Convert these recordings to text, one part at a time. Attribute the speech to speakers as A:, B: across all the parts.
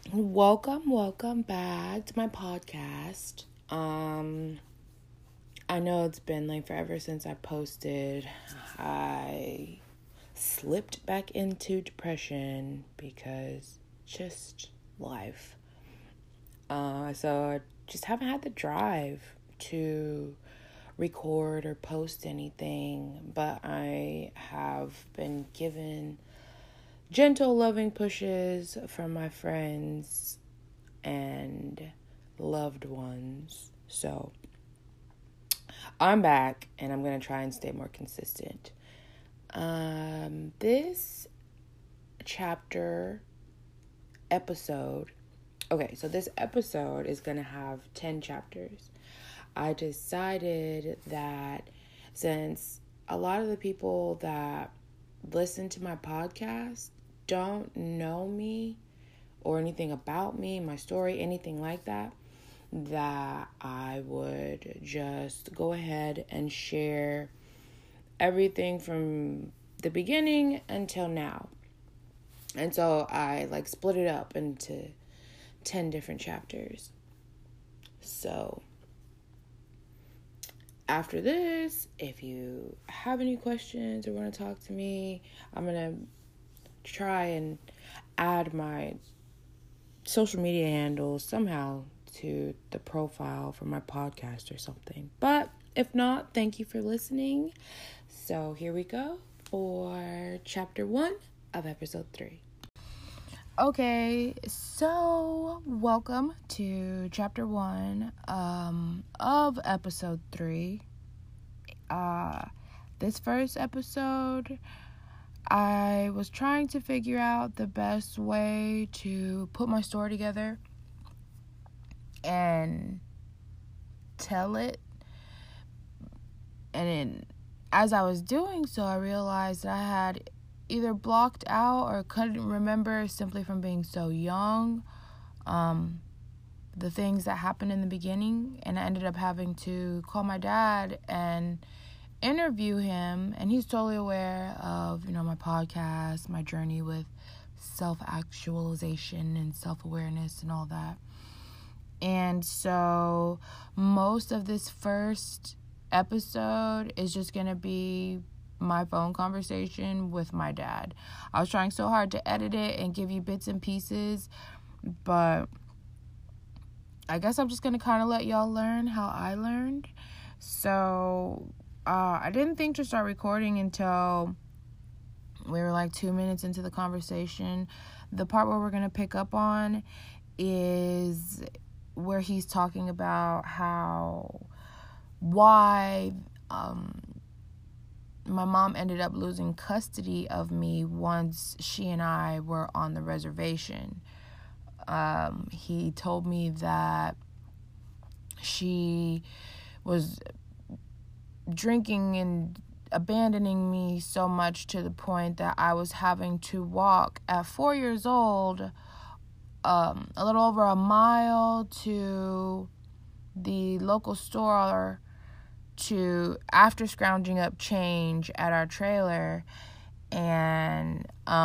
A: Welcome back to my podcast. I know it's been like forever since I posted. I slipped back into depression because just life. So I just haven't had the drive to record or post anything, but I have been given gentle, loving pushes from my friends and loved ones. So I'm back and I'm going to try and stay more consistent. This episode is going to have 10 chapters. I decided that since a lot of the people that listen to my podcast don't know me or anything about me, my story, anything like that, that I would just go ahead and share everything from the beginning until now. And so I split it up into 10 different chapters. So after this, if you have any questions or want to talk to me, I'm going to try and add my social media handles somehow to the profile for my podcast or something. But if not, thank you for listening. So here we go for chapter 1 of episode 3. Okay, so welcome to chapter 1 of episode 3. This first episode, I was trying to figure out the best way to put my story together and tell it. And then, as I was doing so, I realized that I had either blocked out or couldn't remember simply from being so young the things that happened in the beginning, and I ended up having to call my dad and interview him, and he's totally aware of my podcast, my journey with self-actualization and self-awareness and all that. And so most of this first episode is just gonna be my phone conversation with my dad. I was trying so hard to edit it and give you bits and pieces, but I guess I'm just going to kind of let y'all learn how I learned. So I didn't think to start recording until we were 2 minutes into the conversation. The part where we're going to pick up on is where he's talking about why my mom ended up losing custody of me once she and I were on the reservation. He told me that she was drinking and abandoning me so much to the point that I was having to walk at 4 years old a little over a mile to the local store after scrounging up change at our trailer and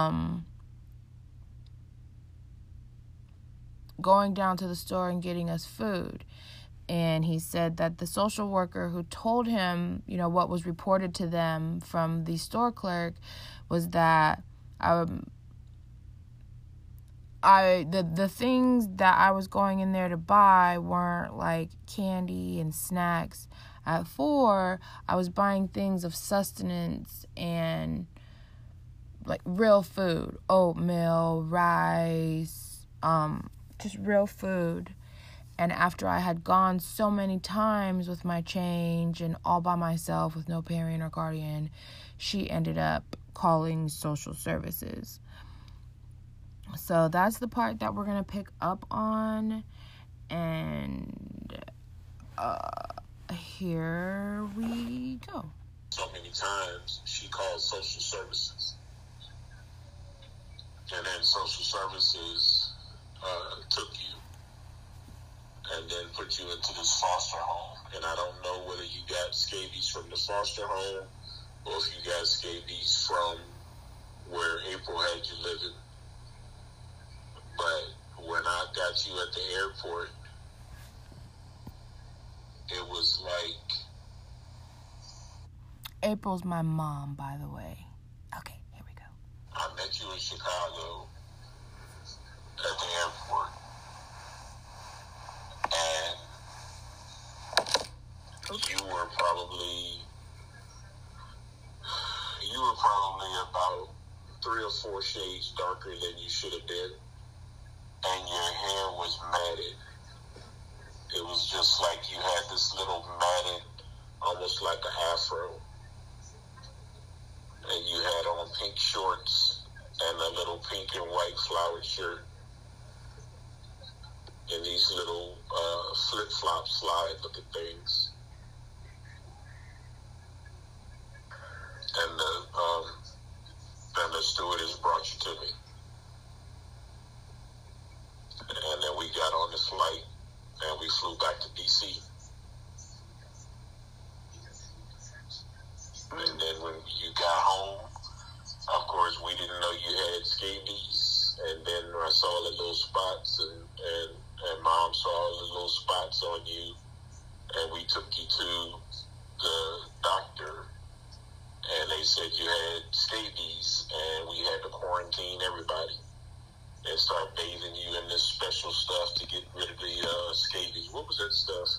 A: going down to the store and getting us food. And he said that the social worker who told him, what was reported to them from the store clerk was that the things that I was going in there to buy weren't like candy and snacks. At 4, I was buying things of sustenance and real food, oatmeal, rice, just real food. And after I had gone so many times with my change and all by myself with no parent or guardian, she ended up calling social services. So that's the part that we're going to pick up on. And here we go.
B: So many times she called social services. And then social services took you and then put you into this foster home. And I don't know whether you got scabies from the foster home or if you got scabies from where April had you living. But when I at the airport, it was like...
A: April's my mom, by the way. Okay, here we go.
B: I met you in Chicago at the airport. And you were probably about 3 or 4 shades darker than you should have been. And your hair was matted. It was just like you had this little matted, almost like an afro. And you had on pink shorts and a little pink and white flowered shirt. And these little flip-flop slide looking things. And the stewardess brought you to me. And then we got on this flight and we flew back to D.C. And then when you got home, of course, we didn't know you had scabies. And then I saw the little spots, and Mom saw the little spots on you. And we took you to the doctor. And they said you had scabies, and we had to quarantine everybody and start bathing you in this special stuff to get rid of the scabies. What was that stuff?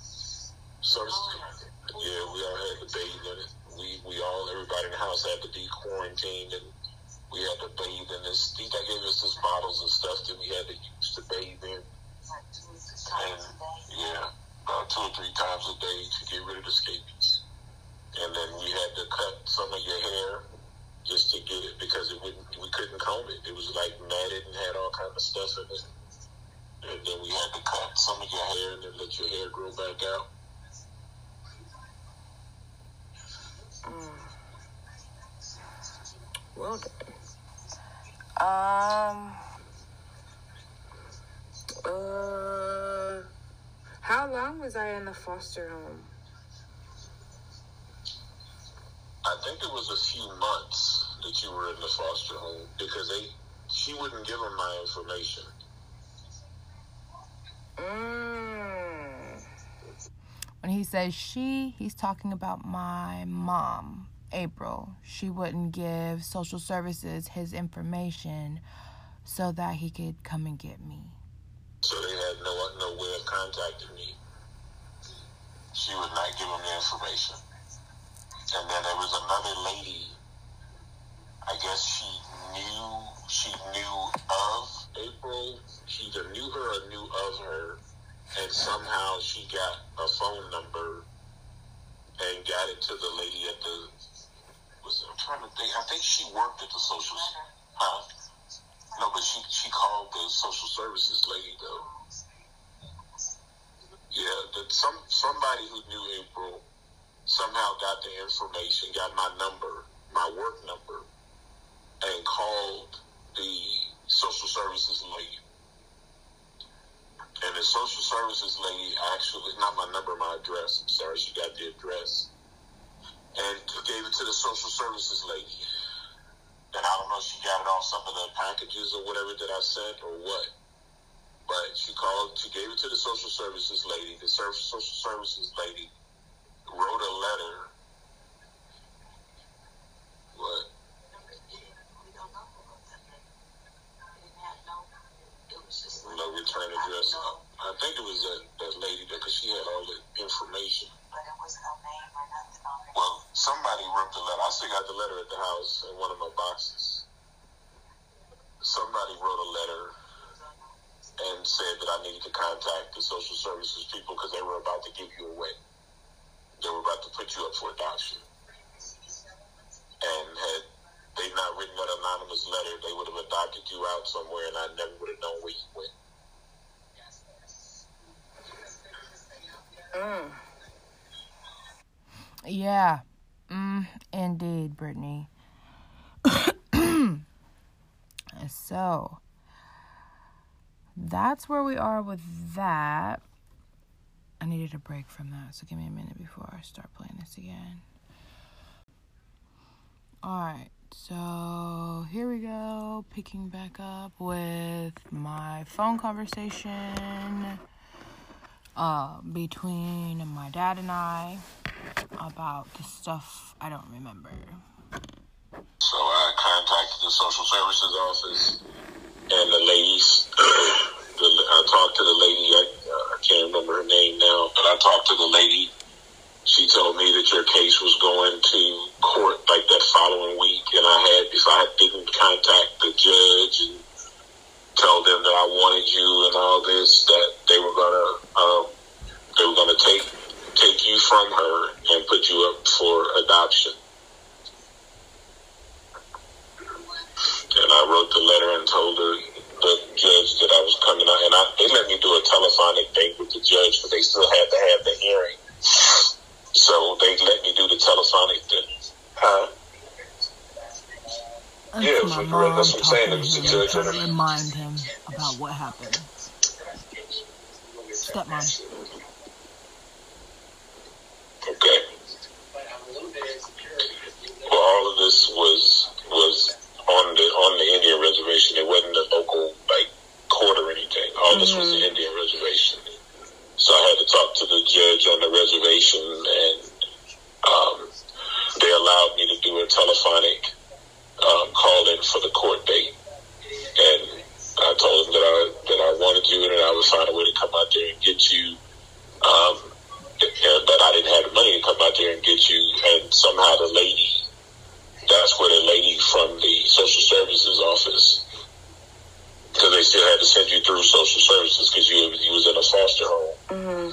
B: Yeah, we all had to bathe in it. Everybody in the house had to be quarantined, and we had to bathe in this. They gave us these bottles and stuff that we had to use to bathe in. And yeah, about 2 or 3 times a day to get rid of the scabies. And then we had to cut some of your hair just to get it, because we couldn't comb it. It was like matted and had all kind of stuff in it. And then we had to cut some of your hair and then let your hair grow back out.
C: Well done. How long was I in the foster home?
B: I think it was a few months that you were in the foster home, because she wouldn't give them my information.
A: When he says she, he's talking about my mom, April. She wouldn't give social services his information so that he could come and get me.
B: So they had no way of contacting me. She would not give them the information. And then there was another lady, I guess she knew of April. She either knew her or knew of her. And somehow she got a phone number and got it to the lady at the... I'm trying to think. I think she worked at the social... No, but she called the social services lady, though. Yeah, somebody who knew April somehow got the information, got my number, my work number, and called the social services lady. And the social services lady actually, not my number, my address. I'm sorry, she got the address. And gave it to the social services lady. And I don't know if she got it off some of the packages or whatever that I sent or what. But she gave it to the social services lady. The social services lady wrote a letter. What? No return address. I think it was that lady there, because she had all the information. But it was no name or nothing on it. Well, somebody wrote the letter. I still got the letter at the house in one of my boxes. Somebody wrote a letter and said that I needed to contact the social services people because they were about to give you away. They were about to put you up for adoption. And had they not written that anonymous letter, they would have adopted you out somewhere, and I never would have known where you went.
A: Yeah. Indeed, Brittany. So, that's where we are with that. I needed a break from that, so give me a minute before I start playing this again. Alright, So here we go, picking back up with my phone conversation between my dad and I about the stuff I don't remember.
B: So I contacted the social services office, and the ladies, I talked to the lady, I can't remember her name now, but I talked to the lady. She told me that your case was going to court like that following week, and if I didn't contact the judge and tell them that I wanted you and all this, that they were gonna take you from her and put you up for adoption. And I wrote the letter and told the judge that I was coming out, and they let me do a telephonic thing with the judge, but they still had to have the hearing. So they let me do the telephonic thing. Yeah,
A: my mom
B: that's what I'm saying. It was the judge.
A: Trying to remind him about what happened. Stepmom.
B: Okay. Well, all of this was on the Indian reservation. It wasn't a local court or anything. All this was the Indian reservation. So I had to talk to the judge on the reservation, and they allowed me to do a telephonic call in for the court date. And I told them that I wanted you, and that I would find a way to come out there and get you. But I didn't have the money to come out there and get you. And somehow that's where the lady from the social services office, because they still had to send you through social services because you was in a foster home.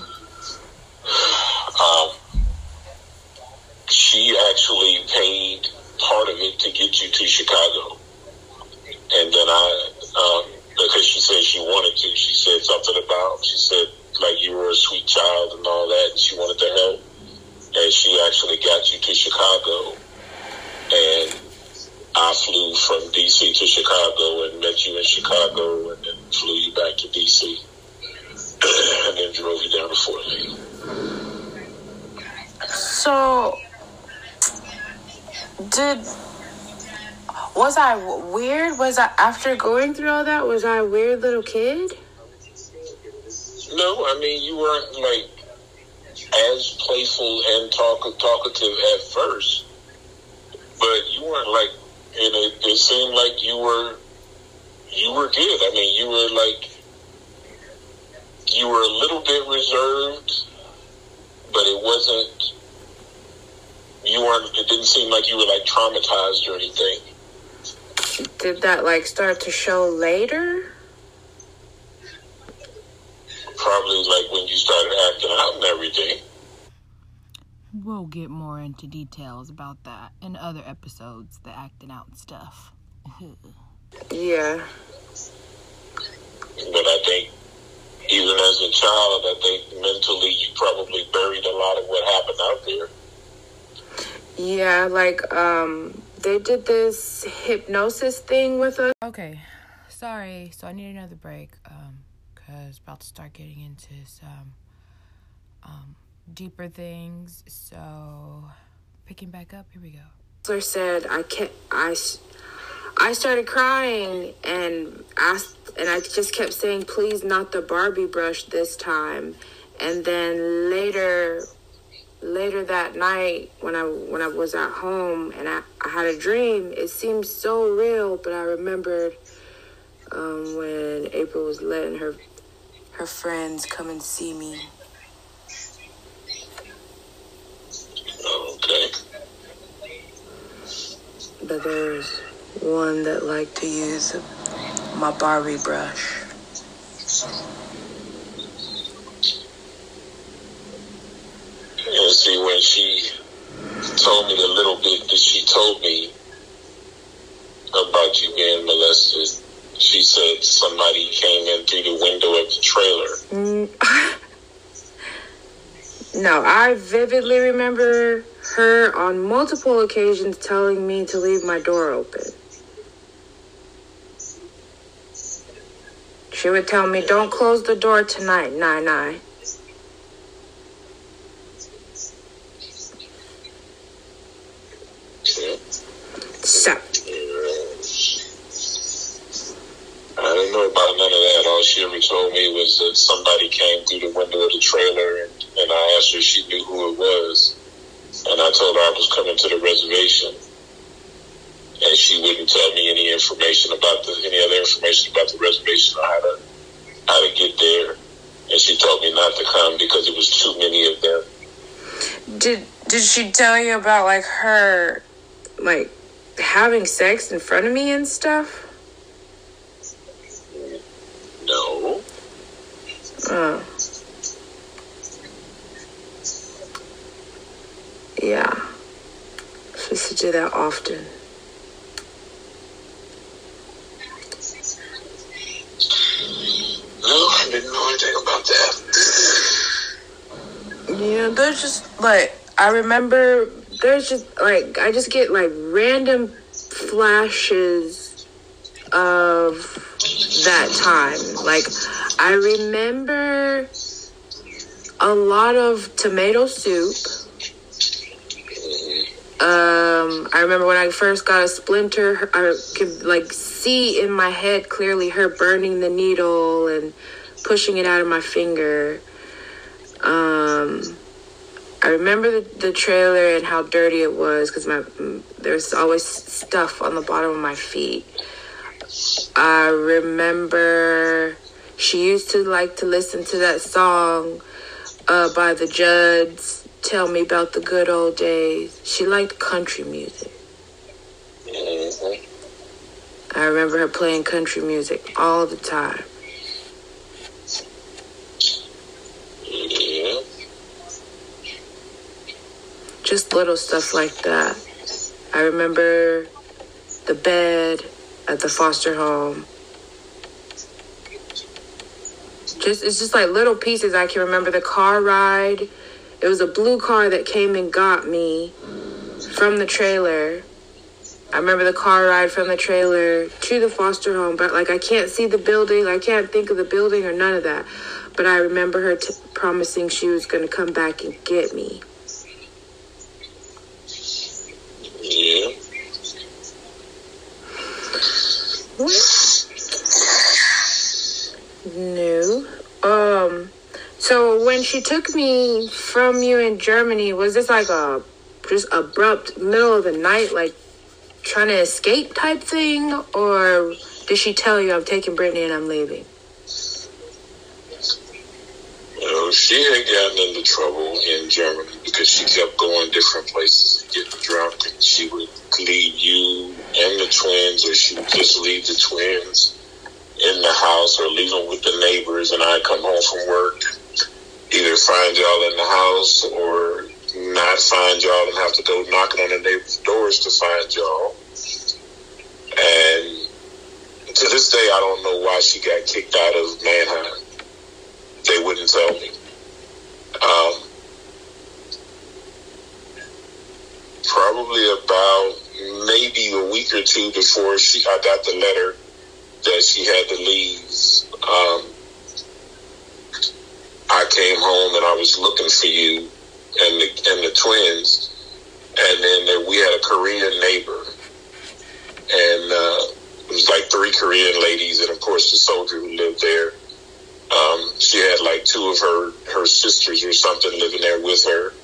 B: She actually paid part of it to get you to Chicago. And then because she said she wanted to, she said you were a sweet child and all that, and she wanted to help. And she actually got you to Chicago. And I flew from D.C. to Chicago and met you in Chicago, and then flew you back to D.C. and then drove you down to Fort Lee.
C: So, was I weird? After going through all that, was I a weird little kid?
B: No, I mean, you weren't as playful and talkative at first, but you weren't it seemed like you were good. I mean, you were a little bit reserved, but it didn't seem like you were traumatized or anything.
C: Did that start to show later?
B: Probably when you started acting out and everything.
A: We'll get more into details about that in other episodes, the acting out stuff.
C: Yeah.
B: But I think even as a child, I think mentally you probably buried a lot of what happened out there.
C: Yeah, they did this hypnosis thing with us.
A: Okay, sorry. So I need another break, because about to start getting into some deeper things. So picking back up, here we go.
C: Counselor said I started crying and I just kept saying, please, not the Barbie brush this time. And then later that night when I was at home and I had a dream, it seemed so real, but I remembered when April was letting her friends come and see me.
B: Okay.
C: But there's one that liked to use my Barbie brush.
B: And see, when she told me the little bit that she told me about you being molested, she said somebody came in through the window of the trailer.
C: No, I vividly remember her on multiple occasions telling me to leave my door open. She would tell me, don't close the door tonight, Nai. So,
B: told me was that somebody came through the window of the trailer, and I asked her if she knew who it was. And I told her I was coming to the reservation. And she wouldn't tell me any other information about the reservation or how to get there. And she told me not to come because it was too many of them.
C: Did she tell you about like her like having sex in front of me and stuff?
B: No.
C: Oh. Yeah. She used to do that often.
B: No, I didn't know anything about that.
C: Yeah, there's just like, I remember there's just like, I just get like random flashes of that time. Like, I remember a lot of tomato soup. I remember when I first got a splinter, I could like see in my head clearly her burning the needle and pushing it out of my finger. I remember the trailer and how dirty it was because there's always stuff on the bottom of my feet. I remember she used to like to listen to that song by the Judds, Tell Me About the Good Old Days. She liked country music.
B: Mm-hmm.
C: I remember her playing country music all the time.
B: Yeah.
C: Just little stuff like that. I remember the bed at the foster home. It's just like little pieces. I can remember the car ride. It was a blue car that came and got me from the trailer. I remember the car ride from the trailer to the foster home, but like I can't see the building. I can't think of the building or none of that. But I remember her promising she was going to come back and get me.
B: Yeah.
C: No. So when she took me from you in Germany, was this like a just abrupt middle of the night, like trying to escape type thing? Or did she tell you, I'm taking Brittany and I'm leaving?
B: She had gotten into trouble in Germany because she kept going different places and getting drunk, and she would leave you and the twins, or she would just leave the twins in the house or leave them with the neighbors, and I'd come home from work, either find y'all in the house or not find y'all and have to go knocking on the neighbors' doors to find y'all. And to this day, I don't know why she got kicked out of Mannheim. They wouldn't tell me. Probably about maybe a week or two before I got the letter that she had to leave, I came home and I was looking for you and the twins, and then we had a Korean neighbor, and it was like 3 Korean ladies, and of course the soldier who lived there. She had like 2 of her sisters or something living there with her,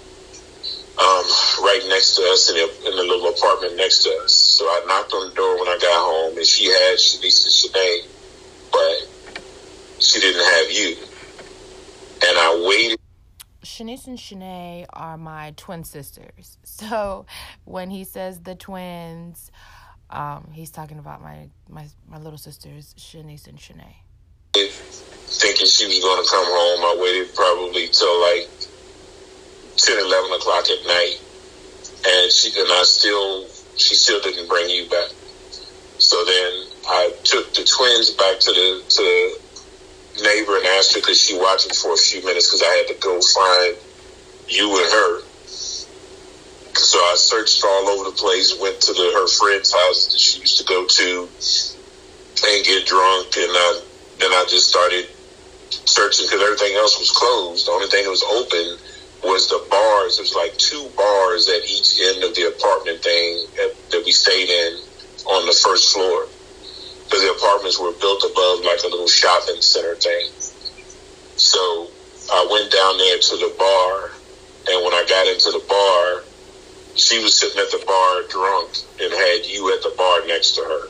B: right next to us in the little apartment next to us. So I knocked on the door when I got home, and she had Shanice and Shanae, but she didn't have you. And I waited.
A: Shanice and Shanae are my twin sisters. So when he says the twins, he's talking about my little sisters, Shanice and Shanae.
B: Thinking she was going to come home, I waited probably till like 10, 11 o'clock at night, and she still didn't bring you back. So then I took the twins back to the neighbor and asked her could she watch them for a few minutes because I had to go find you and her. So I searched all over the place, went to her friend's house that she used to go to and get drunk, and then I just started searching because everything else was closed. The only thing that was open was the bars. There was like 2 bars at each end of the apartment thing that we stayed in on the first floor. because the apartments were built above like a little shopping center thing. So I went down there to the bar, and when I got into the bar, she was sitting at the bar drunk and had you at the bar next to her.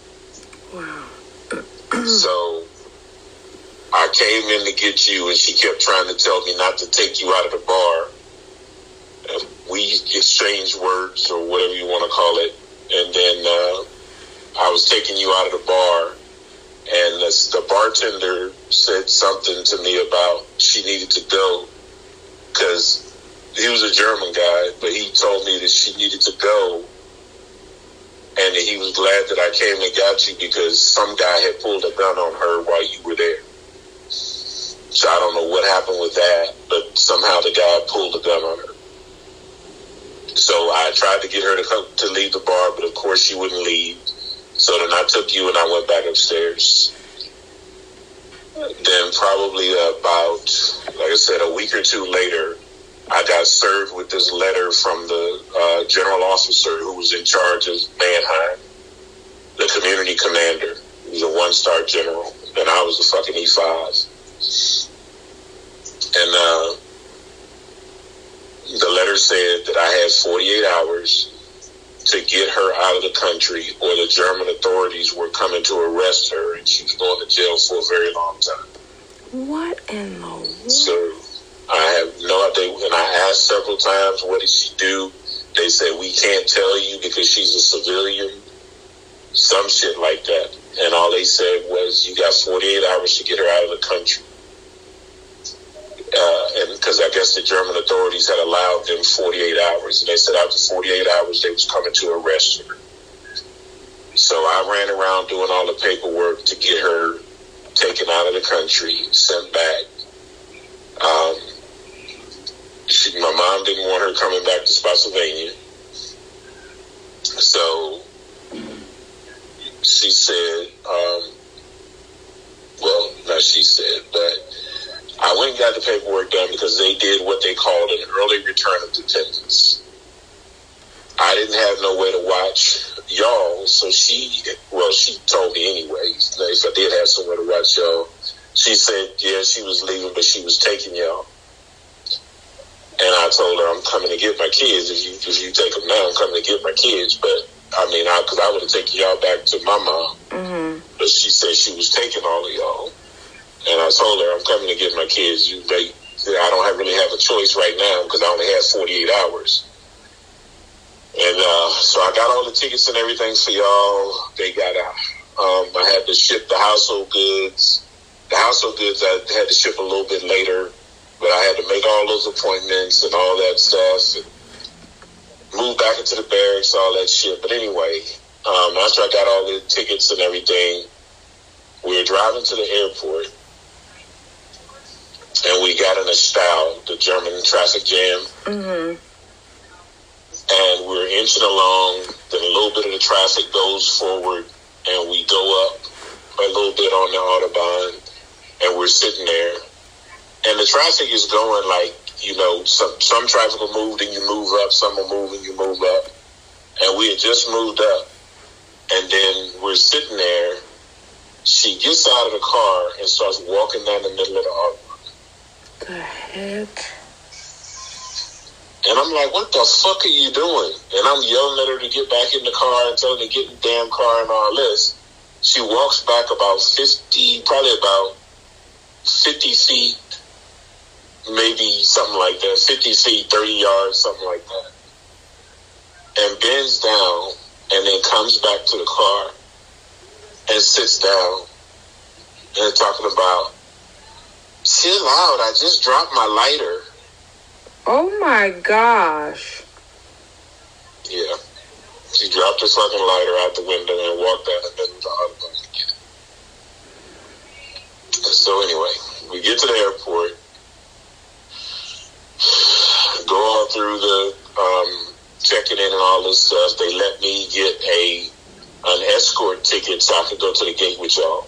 B: Wow. So I came in to get you, and she kept trying to tell me not to take you out of the bar. And we exchanged words, or whatever you want to call it, and then I was taking you out of the bar, and the bartender said something to me about she needed to go, because he was a German guy, but he told me that she needed to go, and that he was glad that I came and got you because some guy had pulled a gun on her while you were there. So I don't know what happened with that, but somehow the guy pulled a gun on her. So I tried to get her to leave the bar, but of course she wouldn't leave. So then I took you and I went back upstairs. Then probably about, like I said, a week or two later, I got served with this letter from the general officer who was in charge of Mannheim, the community commander. He was a one-star general, and I was a fucking E5. And the letter said that I had 48 hours to get her out of the country, or the German authorities were coming to arrest her, and she was going to jail for a very long time.
C: What in the world?
B: So I have no idea, and I asked several times, what did she do? They said, we can't tell you because she's a civilian, some shit like that. And all they said was, you got 48 hours to get her out of the country. And because I guess the German authorities had allowed them 48 hours, and they said after 48 hours they was coming to arrest her. So I ran around doing all the paperwork to get her taken out of the country, sent back. My mom didn't want her coming back to Spotsylvania. So she said, well, not she said, but I went and got the paperwork done because they did what they called an early return of dependents. I didn't have no way to watch y'all, so she told me anyway, if I did have somewhere to watch y'all, she said, yeah, she was leaving, but she was taking y'all. And I told her, I'm coming to get my kids. If you take them now, I'm coming to get my kids. But, I mean, because I would have taken y'all back to my mom. Mm-hmm. But she said she was taking all of y'all. And I told her, I'm coming to get my kids. I don't really have a choice right now because I only have 48 hours. And so I got all the tickets and everything for y'all. They got I had to ship the household goods. The household goods I had to ship a little bit later. But I had to make all those appointments and all that stuff, and move back into the barracks, all that shit. But anyway, after I got all the tickets and everything, we were driving to the airport, and we got in a stau, the German traffic jam. Mm-hmm. And we were inching along, then a little bit of the traffic goes forward, and we go up a little bit on the Autobahn, and we're sitting there. And the traffic is going like, some traffic will move, then you move up, some will move, and you move up. And we had just moved up. And then we're sitting there. She gets out of the car and starts walking down the middle of the Autobahn.
C: The heck?
B: And I'm like, what the fuck are you doing? And I'm yelling at her to get back in the car and telling her to get in the damn car and all this. She walks back probably about 50 feet. Maybe something like that, 50 feet, 30 yards, something like that. And bends down and then comes back to the car and sits down and talking about, chill out, I just dropped my lighter.
C: Oh my gosh.
B: Yeah. She dropped her fucking lighter out the window and walked out and then the Autobahn again. So anyway, we get to the airport. Go all through the checking in and all this stuff. They let me get an escort ticket so I could go to the gate with y'all.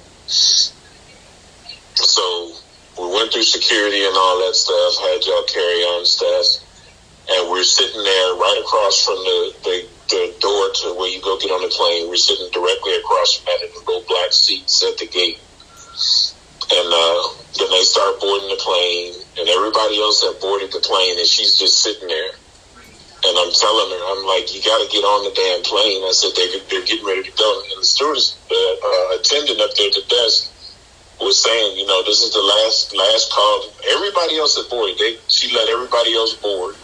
B: So we went through security and all that stuff, had y'all carry on stuff, and we're sitting there right across from the the door to where you go get on the plane. We're sitting directly across from that in the little black seats at the gate. And then they start boarding the plane, and everybody else had boarded the plane, and she's just sitting there. And I'm telling her, I'm like, you got to get on the damn plane. I said, they're getting ready to go. And the stewardess, attendant up there at the desk was saying, you know, this is the last call. Everybody else had boarded. She let everybody else board.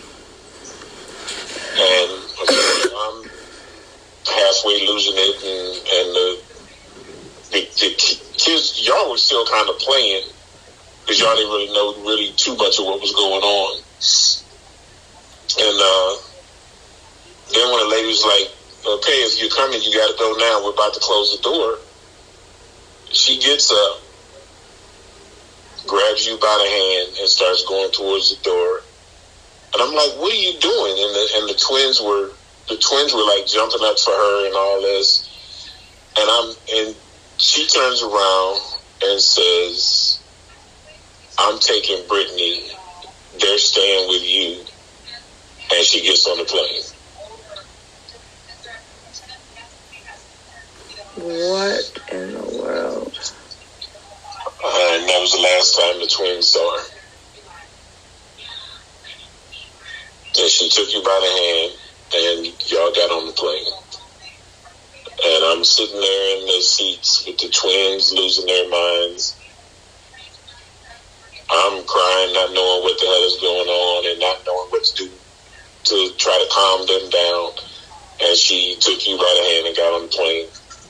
B: And I'm halfway losing it, and the kids, y'all were still kind of playing because y'all didn't really know too much of what was going on. And then when the lady was like, okay, if you're coming, you got to go now. We're about to close the door. She gets up, grabs you by the hand, and starts going towards the door. And I'm like, what are you doing? And the twins were like jumping up for her and all this. And she turns around and says, I'm taking Brittany. They're staying with you. And she gets on the plane.
C: What in the world?
B: And that was the last time the twins saw her. And she took you by the hand, and y'all got on the plane. And I'm sitting there in the seats with the twins losing their minds. I'm crying, not knowing what the hell is going on and not knowing what to do to try to calm them down. And she took you by the hand and got on the plane.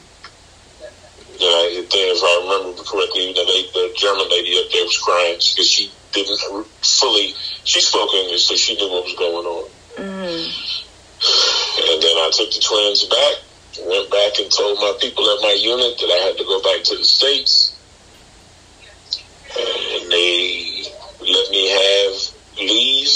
B: And if I remember correctly, the German lady up there was crying because she didn't fully, she spoke English, so she knew what was going on.
C: Mm-hmm.
B: And then I took the twins back, went back and told my people at my unit that I had to go back to the States. And they let me have leave.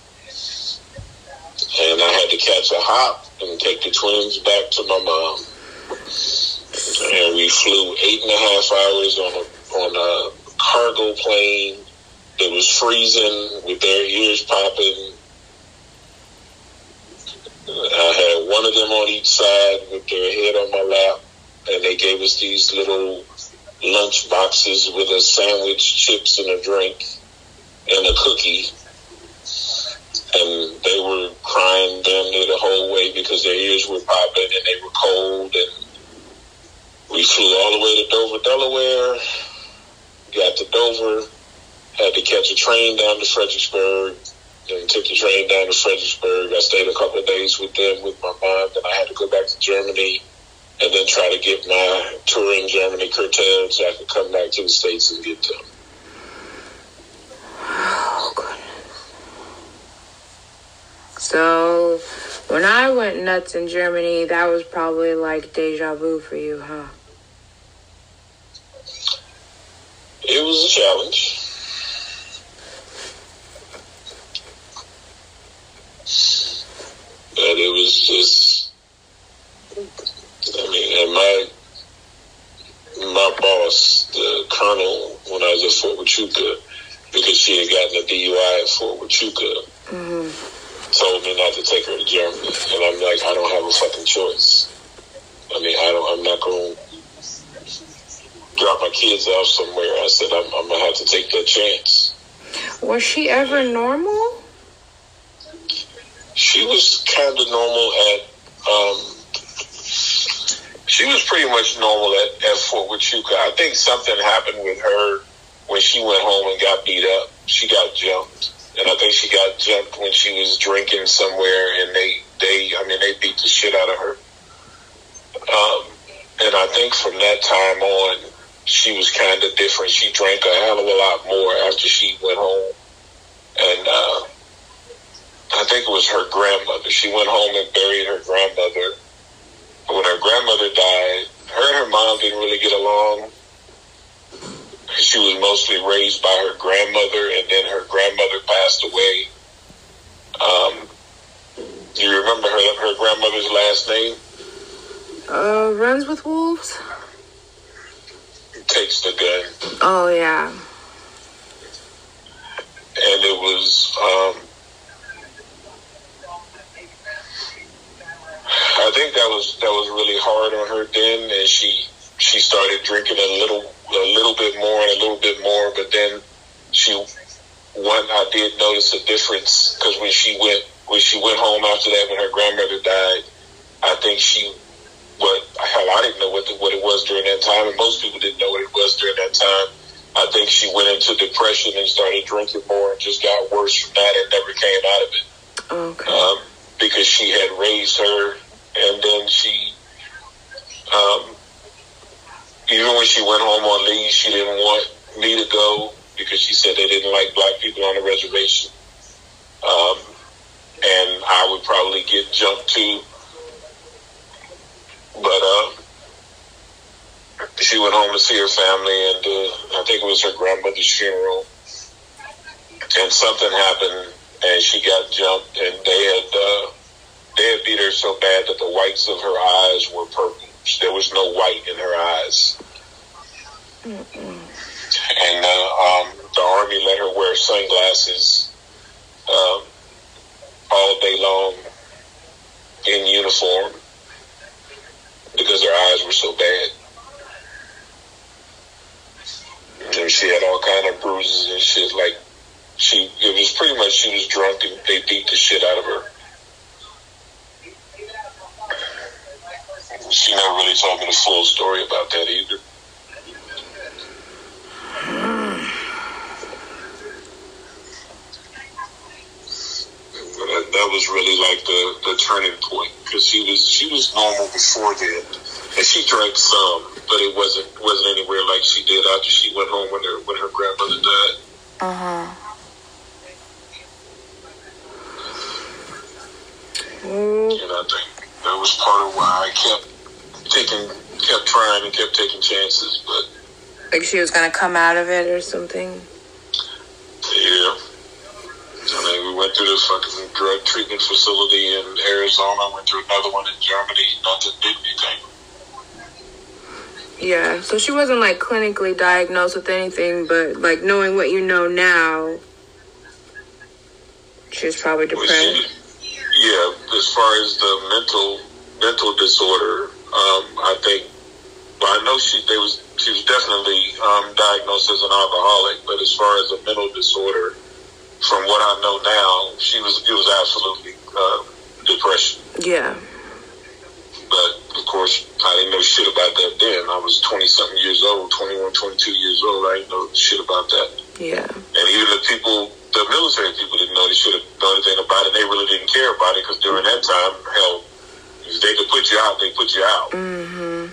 B: And I had to catch a hop and take the twins back to my mom. And we flew 8.5 hours on a cargo plane that was freezing with their ears popping. I had one of them on each side with their head on my lap, and they gave us these little lunch boxes with a sandwich, chips, and a drink, and a cookie. And they were crying damn near the whole way because their ears were popping and they were cold. And we flew all the way to Dover, Delaware. Got to Dover, had to catch a train down to Fredericksburg. Then took the train down to Fredericksburg. I stayed a couple of days with them, with my mom. Then I had to go back to Germany and then try to get my tour in Germany curtailed so I could come back to the States and get them.
C: Oh, goodness. So, when I went nuts in Germany, that was probably like deja vu for you, huh?
B: It was a challenge. But it was just, and my boss, the colonel, when I was at Fort Huachuca, because she had gotten a DUI at Fort Huachuca, told me not to take her to Germany. And I'm like, I don't have a fucking choice. I'm not going to drop my kids off somewhere. I said, I'm going to have to take that chance.
C: Was she ever normal?
B: She was kind of normal she was pretty much normal at Fort Huachuca. I think something happened with her when she went home and got beat up. She got jumped. And I think she got jumped when she was drinking somewhere, and they beat the shit out of her. And I think from that time on, she was kind of different. She drank a hell of a lot more after she went home. And I think it was her grandmother. She went home and buried her grandmother. When her grandmother died, her and her mom didn't really get along. She was mostly raised by her grandmother, and then her grandmother passed away. Do you remember her grandmother's last name?
C: Runs with Wolves?
B: Takes the gun.
C: Oh, yeah.
B: And it was, I think that was really hard on her then, and she started drinking a little bit more and a little bit more, but then I did notice a difference, because when she went home after that, when her grandmother died, I think I didn't know what it was during that time, and most people didn't know what it was during that time. I think she went into depression and started drinking more and just got worse from that and never came out of it.
C: Okay.
B: Because she had raised her, and then she, even when she went home on leave, she didn't want me to go because she said they didn't like black people on the reservation. And I would probably get jumped too. But she went home to see her family, and I think it was her grandmother's funeral. And something happened, and she got jumped, and they had beat her so bad that the whites of her eyes were purple. There was no white in her eyes.
C: Mm-mm.
B: And the Army let her wear sunglasses all day long in uniform because her eyes were so bad. And she had all kind of bruises and shit. Like, it was pretty much she was drunk and they beat the shit out of her. She never really told me the full story about that either. That was really like the turning point, because she was normal before then, and she drank some, but it wasn't anywhere like she did after she went home when her grandmother died. And I think that was part of why I kept trying and kept taking chances, but
C: like she was gonna come out of it or something.
B: Yeah. I mean, we went through this fucking drug treatment facility in Arizona, went through another one in Germany, nothing did anything.
C: Yeah, so she wasn't like clinically diagnosed with anything, but like knowing what you know now, she was probably depressed.
B: Yeah, as far as the mental disorder, I think, well, I know she was definitely diagnosed as an alcoholic, but as far as a mental disorder, from what I know now, it was absolutely depression.
C: Yeah.
B: But, of course, I didn't know shit about that then. I was 20-something years old, 21, 22 years old. I didn't know shit about that.
C: Yeah.
B: And even the military people didn't know anything about it. They really didn't care about it, because during that time, hell, if they could put you out, they put you out.
C: Mm-hmm.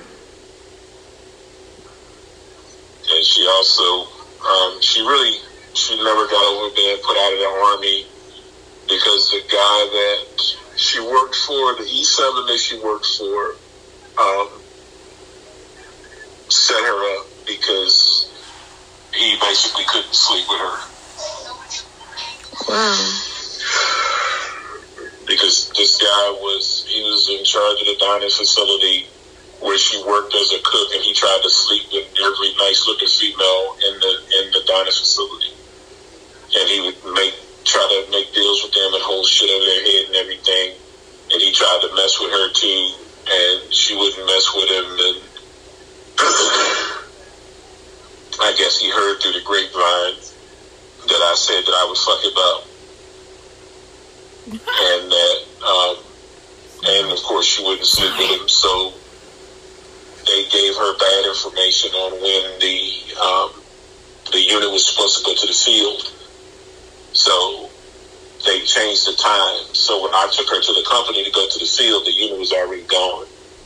B: And she also, she never got over being put out of the Army, because the guy that she worked for, the E7 that she worked for, set her up because he basically couldn't sleep with her.
C: Wow.
B: Because this guy was in charge of the dining facility where she worked as a cook, and he tried to sleep with every nice looking female in the dining facility. And he would try to make deals with them and hold shit over their head and everything. And he tried to mess with her too, and she wouldn't mess with him. And I guess he heard through the grapevine that I said that I would fuck him up. And that, and of course she wouldn't sleep with him, so they gave her bad information on when the unit was supposed to go to the field. So they changed the time. So when I took her to the company to go to the field, the unit was already gone.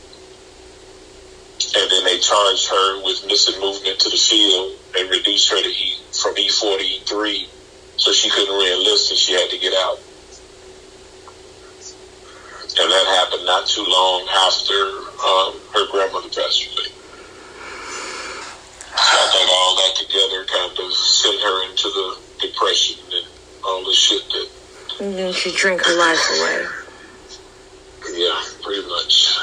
B: And then they charged her with missing movement to the field and reduced her from E4 to E3, so she couldn't re-enlist and she had to get out. And that happened not too long after her grandmother passed away. So I think all that together kind of sent her into the depression and all the shit that...
C: And then she drank her life away.
B: Yeah, pretty much.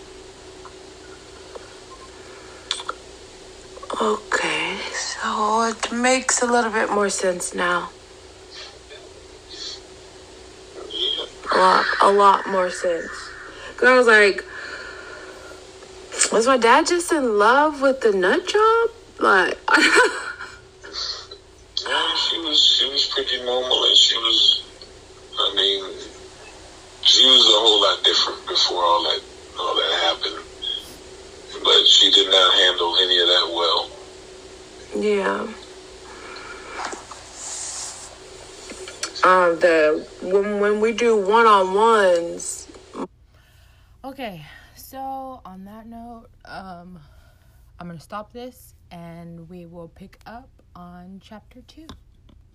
C: Okay, so it makes a little bit more sense now.
B: Yeah.
C: A lot more sense. 'Cause I was like, was my dad just in love with the nut job? Like,
B: no, she was pretty normal, and she was a whole lot different before all that happened. But she did not handle any of that well.
C: yeah. When we do one-on-ones.
A: Okay, so on that note, I'm gonna stop this and we will pick up on chapter 2.